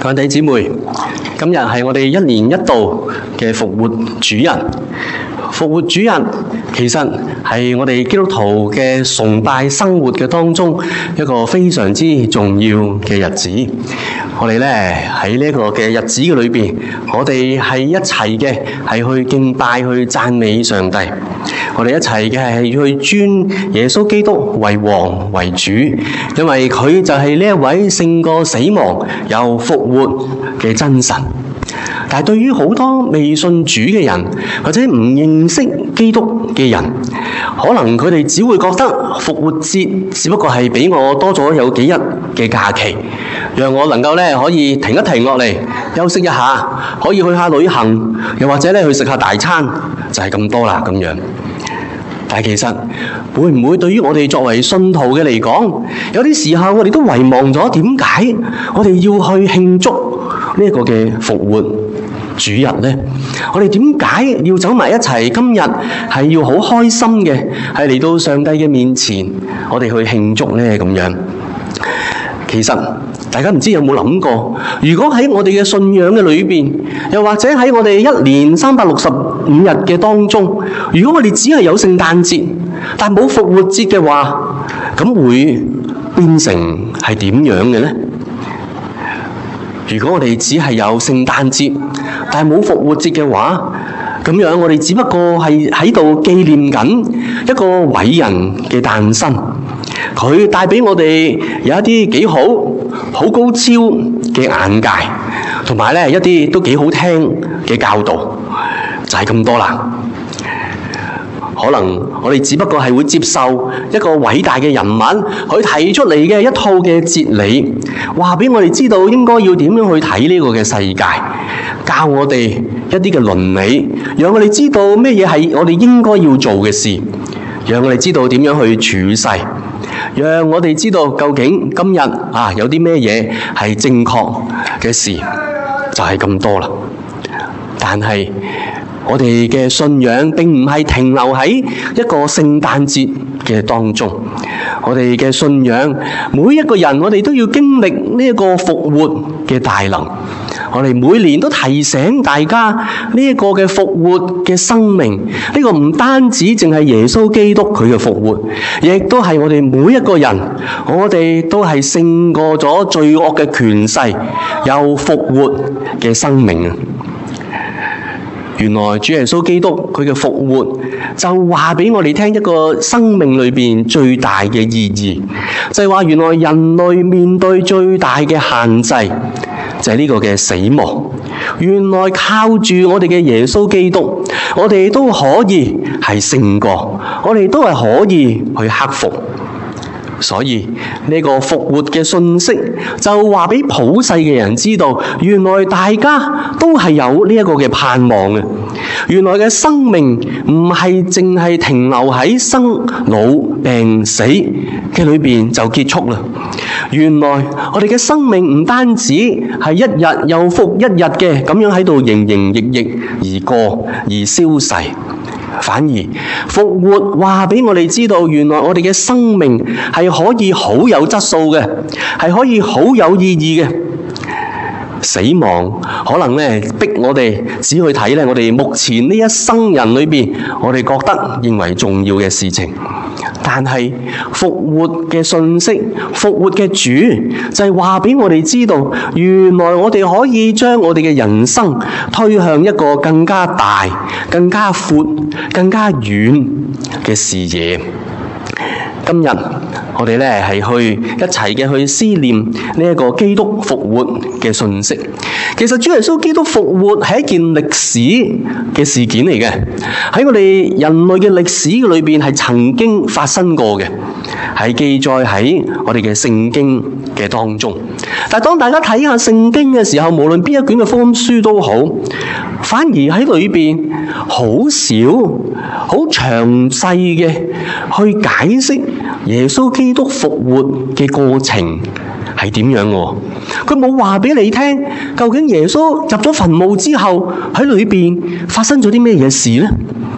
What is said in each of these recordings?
各位弟兄姊妹，今日係我哋一年一度嘅復活主日。復活主日其實係我哋基督徒嘅崇拜生活嘅當中一個非常之重要嘅日子。我哋咧喺呢一個嘅日子嘅裏邊，我哋係一齊嘅係去敬拜、去讚美上帝。我哋一齊嘅係去尊耶穌基督為王為主，因為佢就係呢一位勝過死亡又復活嘅真神。但係對於好多未信主嘅人，或者唔認識基督嘅人，可能佢哋只會覺得復活節只不過係俾我多咗有幾日嘅假期，讓我能夠咧可以停一停落嚟休息一下，可以去下旅行，又或者咧去食下大餐，就係咁多啦咁樣。但係其實會唔會對於我哋作為信徒嘅嚟講，有啲時候我哋都遺忘咗點解我哋要去慶祝呢一個嘅復活主日呢？我哋點解要走埋一齊？今日係要好開心嘅，係嚟到上帝嘅面前，我哋去慶祝呢咁樣。其實大家唔知有冇諗過，如果喺我哋嘅信仰嘅裏邊，又或者喺我哋一年365日嘅當中，如果我哋只係有聖誕節，但冇復活節嘅話，咁會變成係點樣嘅呢？如果我哋只係有聖誕節，但係冇復活節嘅話，咁樣我哋只不過係喺度紀念緊一個偉人嘅誕生。佢帶俾我哋有一啲幾好高超嘅眼界，同埋咧一啲都幾好聽嘅教導，就係咁多啦。可能我哋只不過係會接受一個偉大嘅人物佢提出嚟嘅一套嘅哲理，話俾我哋知道應該要點樣去睇呢個嘅世界，教我哋一啲嘅倫理，讓我哋知道咩嘢係我哋應該要做嘅事，讓我哋知道點樣去處世，讓我哋知道究竟今日有啲咩嘢係正確嘅事，就係咁多啦。但係我哋嘅信仰並唔係停留喺一個聖誕節嘅當中，我哋嘅信仰每一個人我哋都要經歷呢一個復活嘅大能。我哋每年都提醒大家呢一個嘅復活嘅生命，呢個唔單止淨係耶穌基督佢嘅復活，亦都係我哋每一個人，我哋都係勝過咗罪惡嘅權勢，又復活嘅生命啊！原來主耶穌基督佢嘅復活就話俾我哋聽一個生命裏邊最大嘅意義，就係話原來人類面對最大嘅限制就係呢個嘅死亡。原來靠住我哋嘅耶穌基督，我哋都可以係勝過，我哋都係可以去克服。所以呢個復活嘅信息就話俾普世嘅人知道，原來大家都係有呢一個嘅盼望嘅。原來嘅生命唔係淨係停留喺生老病死嘅裏邊就結束啦。原來我哋嘅生命唔單止係一日又復一日嘅咁樣喺度營營役役而過而消逝，反而復活話俾我哋知道，原來我哋嘅生命係可以好有質素嘅，係可以好有意義嘅。死亡可能咧逼我哋只去睇咧我哋目前呢一生人裏邊我哋覺得認為重要嘅事情，但係復活嘅信息，復活嘅主就係話俾我哋知道，原來我哋可以將我哋嘅人生推向一個更加大、更加闊、更加遠嘅視野。今日我哋咧係去一齊嘅去思念呢一個基督復活嘅信息。其實主耶穌基督復活係一件歷史嘅事件嚟嘅，喺我哋人類嘅歷史裏邊係曾經發生過嘅，係記載喺我哋嘅聖經嘅當中。但係當大家睇下聖經嘅時候，無論邊一卷嘅福音書都好，反而喺裏邊好少好詳細嘅去解釋耶穌基督復活嘅過程係點樣喎？佢冇話俾你聽，究竟耶穌入咗墳墓之後喺裏邊發生咗啲咩嘢事呢？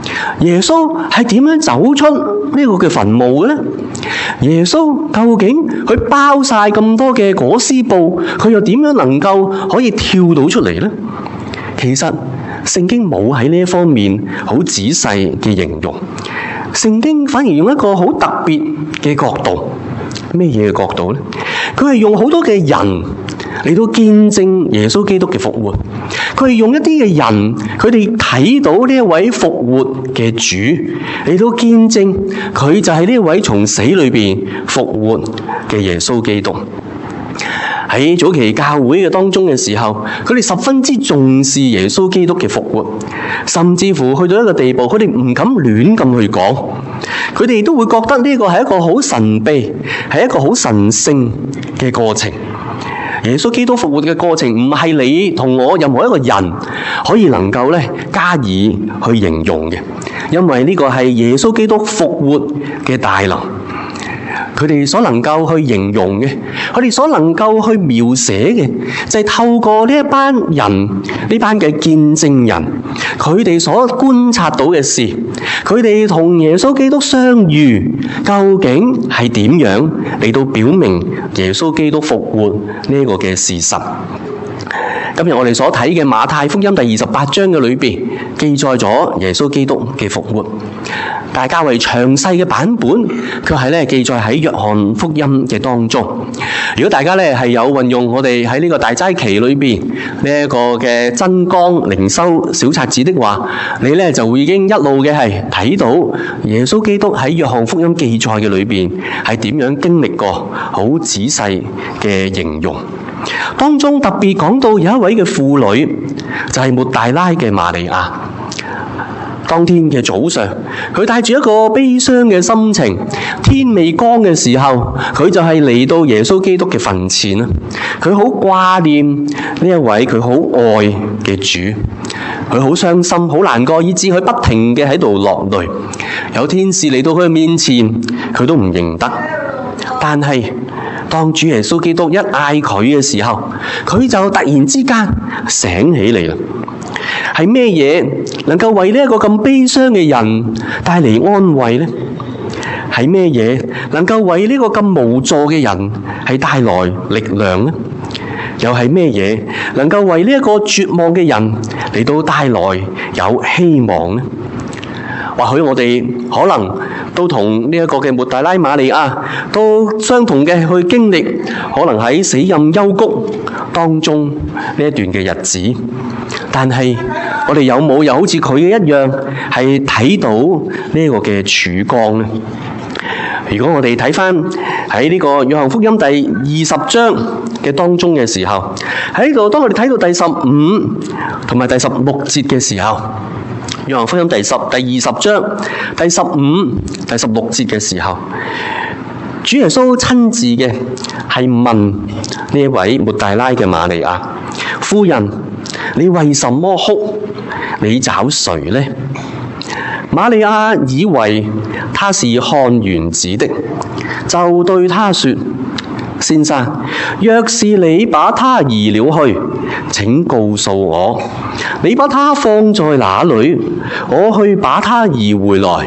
耶穌係點樣走出呢個嘅墳墓嘅呢？耶穌究竟佢包晒咁多嘅裹屍布，佢又點樣能夠可以跳到出嚟呢？其實聖經冇喺呢一方面好仔細嘅形容，聖經反而用一個好特別嘅角度。咩嘢嘅角度呢？佢係用好多嘅人嚟到見證耶穌基督嘅復活。佢係用一啲嘅人，佢哋睇到呢一位復活嘅主嚟到見證佢就係呢一位從死裏邊復活嘅耶穌基督。喺早期教會嘅當中嘅時候，佢哋十分之重視耶穌基督嘅復活，甚至乎去到一個地步，佢哋唔敢亂咁去講，佢哋都會覺得呢個係一個好神秘，係一個好神聖嘅過程。耶穌基督復活嘅過程唔係你同我任何一個人可以能夠加以去形容嘅，因為呢個係耶穌基督復活嘅大能。佢哋所能夠去形容嘅，佢哋所能夠去描寫嘅，就係透過呢一班人，呢班嘅見證人，佢哋所觀察到嘅事，佢哋同耶穌基督相遇，究竟係點樣嚟到表明耶穌基督復活呢一個嘅事實。今日我哋所睇嘅馬太福音第28章嘅裏邊，記載咗耶穌基督嘅復活。但係較為詳細嘅版本，卻係記載喺約翰福音嘅當中。如果大家係有運用我哋喺呢個大齋期裏邊呢一個嘅真光靈修小冊子的話，你就會已經一路嘅係睇到耶穌基督喺約翰福音記載嘅裏邊係點樣經歷過好仔細嘅形容。當中特別講到有一位嘅婦女，就係抹大拉嘅瑪利亞。當天嘅早上，佢帶住一個悲傷嘅心情，天未光嘅時候，佢就係嚟到耶穌基督嘅墳前啦。佢好掛念呢一位佢好愛嘅主，佢好傷心、好難過，以致佢不停嘅喺度落淚。有天使嚟到佢嘅面前，佢都唔認得。但係當主耶穌基督一嗌佢嘅時候，佢就突然之間醒起嚟啦。係咩嘢能夠為呢一個咁悲傷嘅人帶嚟安慰呢？係咩嘢能夠為呢個咁無助嘅人係帶來力量呢？又係咩嘢能夠為呢一個絕望嘅人嚟到帶來有希望呢？或許我哋可能都同呢一個嘅抹大拉瑪利亞都相同嘅去經歷，可能喺死蔭幽谷當中呢一段嘅日子。但係我哋有冇又好似佢一樣係睇到呢個嘅曙光呢？如果我哋睇翻喺呢個約翰福音第20章嘅當中嘅時候，喺呢度當我哋睇到第15同埋第16節嘅時候，約翰福音第20章第15、第16節嘅時候，主耶穌親自嘅係問呢一位抹大拉嘅瑪利亞：夫人，你為什麼哭？你找誰呢？瑪利亞以為他是看園子的，就對他說：先生，若是你把他移了去，請告訴我，你把他放在哪裏，我去把他移回來。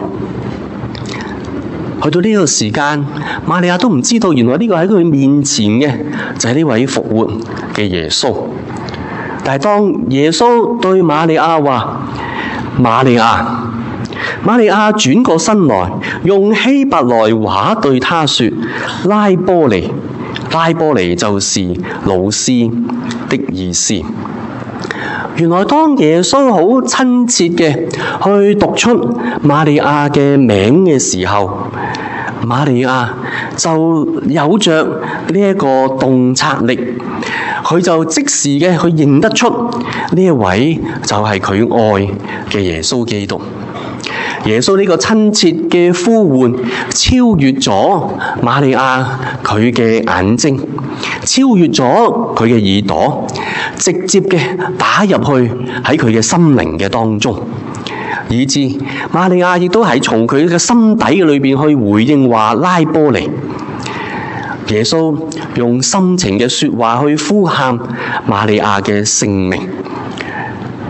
去到呢個時間，瑪利亞都唔知道，原來呢個喺佢面前嘅就係呢位復活嘅耶穌。但係當耶穌對瑪利亞話：瑪利亞，瑪利亞轉過身來，用希伯來話對他說：拉波尼。拉波尼就是老師的意思。原來當耶穌好親切嘅去讀出瑪利亞嘅名嘅時候，瑪利亞就有着呢一個洞察力，佢就即時嘅去認得出呢一位就係佢愛嘅耶穌基督。耶穌呢個親切嘅呼喚，超越咗瑪利亞佢嘅眼睛，超越咗佢嘅耳朵，直接嘅打入去喺佢嘅心靈嘅當中，以致瑪利亞亦都係從佢嘅心底裏邊去回應話：拉波尼。耶穌用深情嘅說話去呼喊瑪利亞嘅姓名。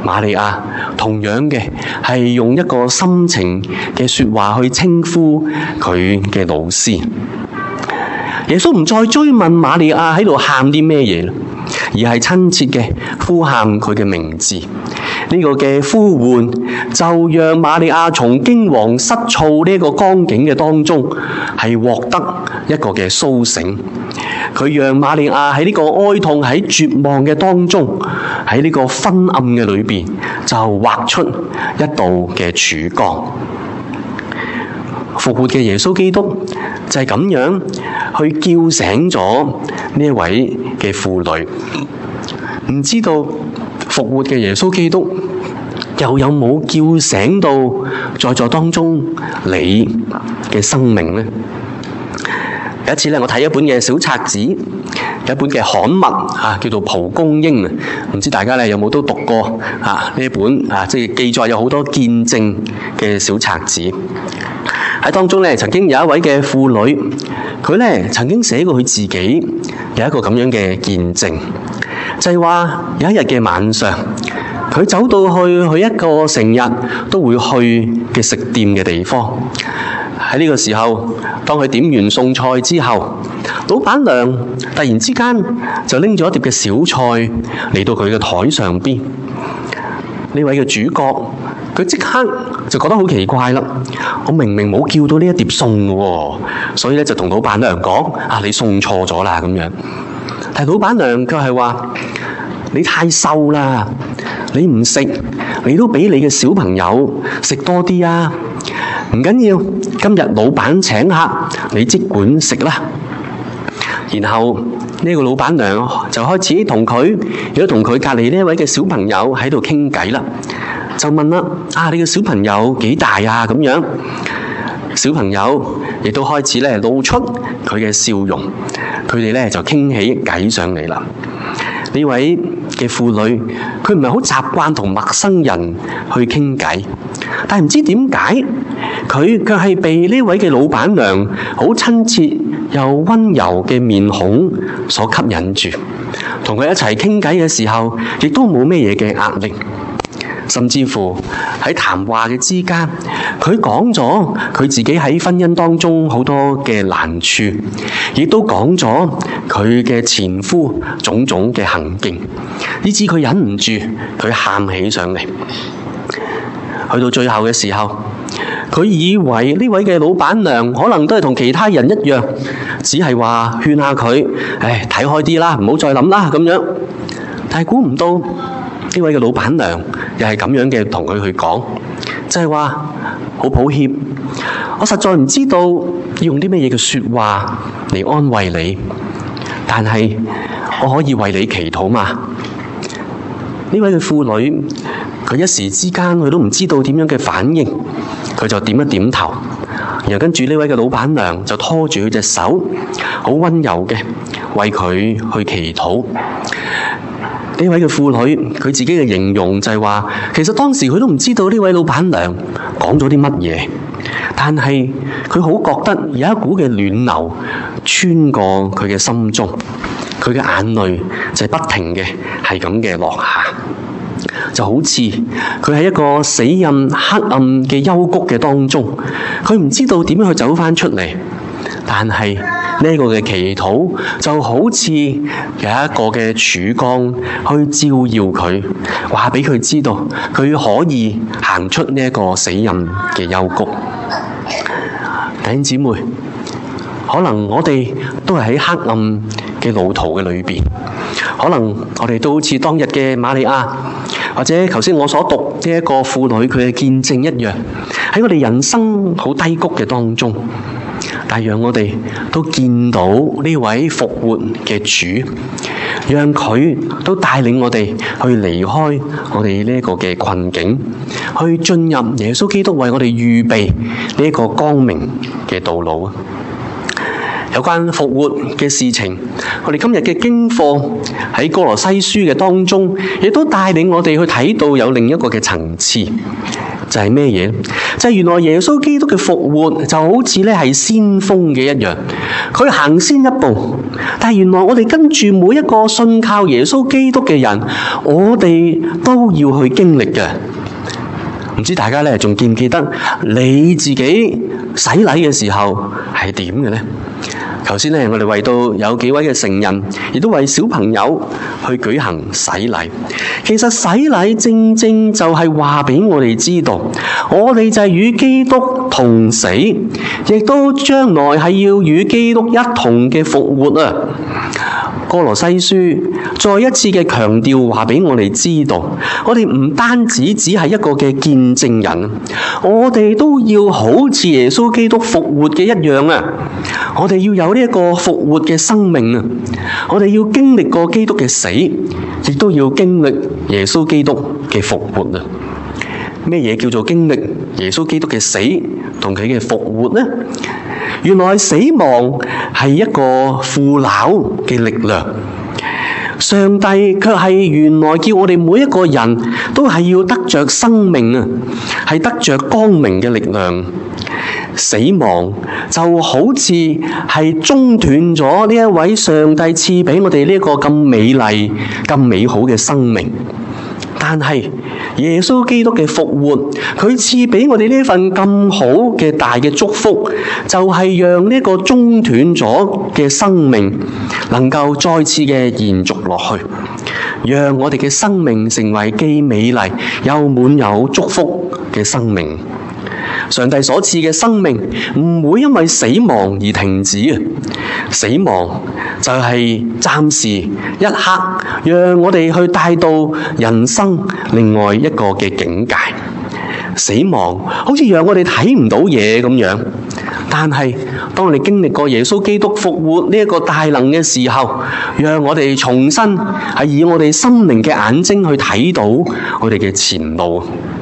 瑪利亞同樣嘅係用一個深情嘅說話去稱呼佢嘅老師。耶穌唔再追問瑪利亞喺度喊啲咩嘢，而係親切嘅呼喊佢嘅名字。呢個嘅呼喚就讓瑪利亞從驚惶失措呢個光景嘅當中係獲得一個嘅甦醒。佢讓瑪利亞喺呢個哀痛、喺絕望嘅當中，喺呢個昏暗嘅裏邊就畫出一道嘅曙光。復活嘅耶穌基督就係咁樣去叫醒咗呢一位嘅婦女。唔知道復活嘅耶穌基督又有冇叫醒到在座當中你嘅生命呢？有一次咧，我睇一本嘅小冊子，有一本嘅刊物叫做《蒲公英》啊，唔知大家咧有冇都讀過呢一本即係記載有好多見證嘅小冊子。喺當中咧，曾經有一位嘅婦女，佢咧曾經寫過佢自己有一個咁樣嘅見證，就係話有一日嘅晚上，佢走到去一個成日都會去嘅食店嘅地方。喺呢個時候，當佢點完餸菜之後，老闆娘突然之間就拎咗一碟嘅小菜嚟到佢嘅台上邊。呢位嘅主角，佢即刻就覺得好奇怪啦！我明明冇叫到呢一碟餸嘅喎，所以咧就同老闆娘講：你送錯咗啦咁樣。但係老闆娘佢係話：你太瘦啦，你唔食，你都俾你嘅小朋友食多啲啊！唔緊要，今日老闆請客，你即管食啦。然後呢個老闆娘就開始同佢，亦都同佢隔離呢一位嘅小朋友喺度傾偈啦。就問啦：你嘅小朋友幾大啊？咁樣，小朋友亦都開始咧露出佢嘅笑容，佢哋咧就傾起偈上嚟啦。呢位嘅婦女，佢唔係好習慣同陌生人去傾偈，但係唔知點解，佢卻係被呢位嘅老闆娘好親切又溫柔嘅面孔所吸引住，同佢一齊傾偈嘅時候，亦都冇咩嘢嘅壓力。甚至乎喺談話嘅之間，佢講咗佢自己喺婚姻當中好多嘅難處，亦都講咗佢嘅前夫種種嘅行徑，以致佢忍唔住，佢喊起上嚟。去到最後嘅時候，佢以為呢位嘅老闆娘可能都係同其他人一樣，只係話勸下佢，睇開啲啦，唔好再諗啦咁樣。但係估唔到呢位嘅老闆娘又係咁樣嘅同佢去講，就係話好抱歉，我實在唔知道要用啲咩嘢嘅說話嚟安慰你，但係我可以為你祈禱嘛。呢位嘅婦女，佢一時之間佢都唔知道點樣嘅反應，佢就點一點頭，然後跟住呢位嘅老闆娘就拖住佢隻手，好溫柔嘅為佢去祈禱。呢位嘅婦女，佢自己嘅形容就係話，其實當時佢都唔知道呢位老闆娘講咗啲乜嘢，但係佢好覺得有一股嘅暖流穿過佢嘅心中，佢嘅眼淚就係不停嘅係咁嘅落下，就好似佢喺一個死蔭黑暗嘅幽谷嘅當中，佢唔知道點樣去走返出嚟，但係呢個嘅祈禱就好似有一個嘅曙光去照耀佢，話俾佢知道佢可以行出呢一個死蔭嘅幽谷。弟兄姊妹，可能我哋都係喺黑暗嘅路途嘅裏邊，可能我哋都好似當日嘅瑪利亞，或者頭先我所讀呢一個婦女佢嘅見證一樣，喺我哋人生好低谷嘅當中，但讓我哋都見到呢位復活嘅主，讓佢都帶領我哋去離開我哋呢個嘅困境，去進入耶穌基督為我哋預備呢個光明嘅道路。有關復活嘅事情，我哋今日嘅經課喺歌羅西書嘅當中，亦都帶領我哋去睇到有另一個嘅層次，就係咩嘢？ 就係原來耶穌基督嘅復活就好似咧係先鋒嘅一樣，佢行先一步。但係原來我哋跟住每一個信靠耶穌基督嘅人，我哋都要去經歷嘅。唔知大家咧仲記唔記得你自己洗禮嘅時候係點嘅呢？頭先咧我哋為到有幾位嘅成人，亦都為小朋友去舉行洗禮。其實洗禮正正就係話俾我哋知道，我哋就係與基督同死，亦都將來係要與基督一同嘅復活啊！歌羅西書再一次嘅強調話俾我哋知道，我哋唔單止只係一個嘅見證人，我哋都要好似耶穌基督復活嘅一樣啊！我哋要有呢一個復活嘅生命啊！我哋要經歷過基督嘅死，亦都要經歷耶穌基督嘅復活啊！咩嘢叫做經歷耶穌基督嘅死同佢嘅復活呢？原來死亡係一個腐朽嘅力量，上帝卻係原來叫我哋每一個人都係要得着生命啊，係得着光明嘅力量。死亡就好似係中斷咗呢一位上帝賜俾我哋呢一個咁美麗、咁美好嘅生命。但係耶穌基督嘅復活，佢賜俾我哋呢份咁好嘅大嘅祝福，就係讓呢個中斷咗嘅生命能夠再次嘅延續落去，讓我哋嘅生命成為既美麗又滿有祝福嘅生命。上帝所賜嘅生命唔會因為死亡而停止啊！死亡就係暫時一刻，讓我哋去帶到人生另外一個嘅境界。死亡好似讓我哋睇唔到嘢咁樣，但係當我哋經歷過耶穌基督復活呢一個大能嘅時候，讓我哋重新係以我哋心靈嘅眼睛去睇到我哋嘅前路。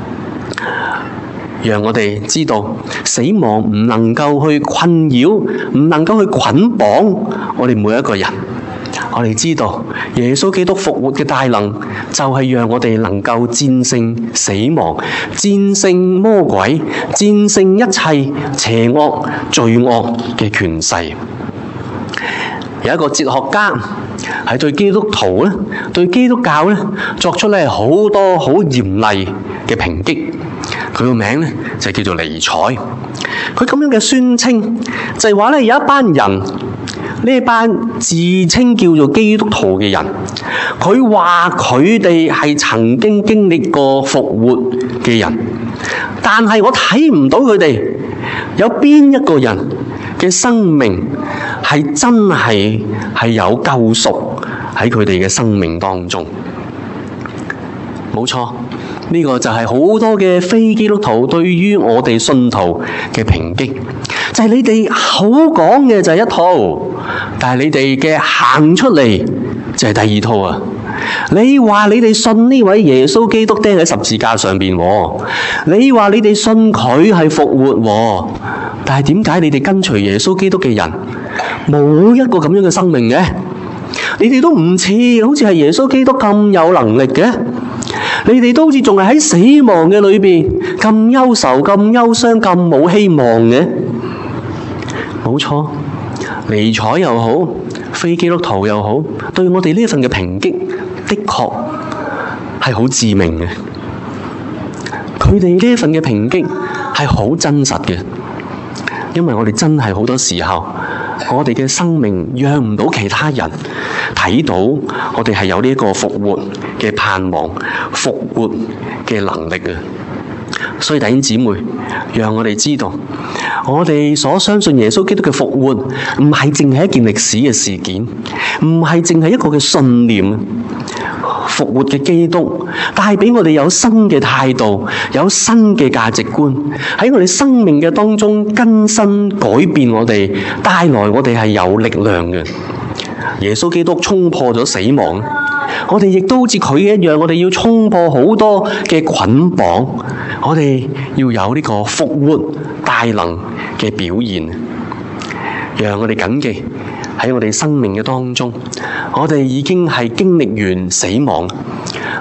讓我哋知道死亡唔能夠去困擾，唔能夠去捆綁我哋每一個人。我哋知道耶穌基督復活嘅大能，就係讓我哋能夠戰勝死亡，戰勝魔鬼，戰勝一切邪惡罪惡嘅權勢。有一個哲學家係對基督徒咧，對基督教咧作出咧好多好嚴厲嘅抨擊。佢個名咧就叫做尼采。佢咁樣嘅宣稱就係話咧，有一班人，呢班自稱叫做基督徒嘅人，佢話佢哋係曾經經歷過復活嘅人，但係我睇唔到佢哋有邊一個人嘅生命係真係有救贖喺佢哋嘅生命當中。冇錯，呢個就係好多嘅非基督徒對於我哋信徒嘅抨擊，就係你哋好講嘅就係一套，但係你哋嘅行出嚟就係第二套啊！你話你哋信呢位耶穌基督釘喺十字架上邊，你話你哋信佢係復活，但係點解你哋跟隨耶穌基督嘅人冇一個咁樣嘅生命嘅？你哋都唔似好似係耶穌基督咁有能力嘅，你哋都好似仲係喺死亡嘅裏邊咁憂愁、咁憂傷、咁冇希望嘅。冇錯，尼采又好，非基督徒又好，對我哋呢份嘅抨擊的確係好致命嘅。佢哋呢份嘅抨擊係好真實嘅，因為我哋真係好多時候，我哋嘅生命讓唔到其他人睇到我哋係有呢一個復活嘅盼望、復活嘅能力啊！所以弟兄姊妹，讓我哋知道，我哋所相信耶穌基督嘅復活，唔係淨係一件歷史嘅事件，唔係淨係一個嘅信念。復活嘅基督帶俾我哋有新嘅態度，有新嘅價值觀，喺我哋生命嘅當中更新改變我哋，帶來我哋係有力量嘅。耶穌基督衝破咗死亡，我哋亦都好似佢一樣，我哋要衝破好多嘅捆綁，我哋要有呢個復活大能嘅表現。讓我哋謹記喺我哋生命嘅當中，我哋已經係經歷完死亡，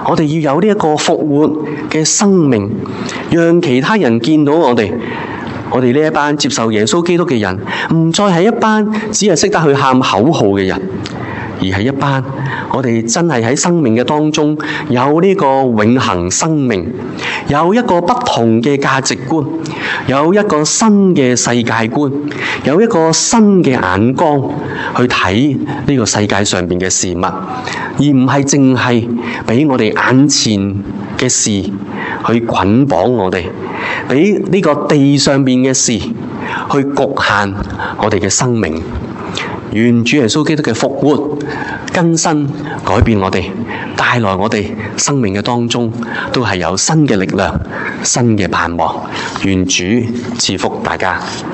我哋要有呢一個復活嘅生命，讓其他人見到我哋呢一班接受耶穌基督嘅人，唔再係一班只係識得去喊口號嘅人，而係一班我哋真係喺生命嘅當中有呢個永恆生命，有一個不同嘅價值觀，有一個新嘅世界觀，有一個新嘅眼光去睇呢個世界上邊嘅事物，而唔係淨係俾我哋眼前嘅事去捆綁我哋，俾呢個地上邊嘅事去局限我哋嘅生命。願主耶穌基督嘅復活更新改變我哋，帶來我哋生命嘅當中都係有新嘅力量、新嘅盼望。願主賜福大家。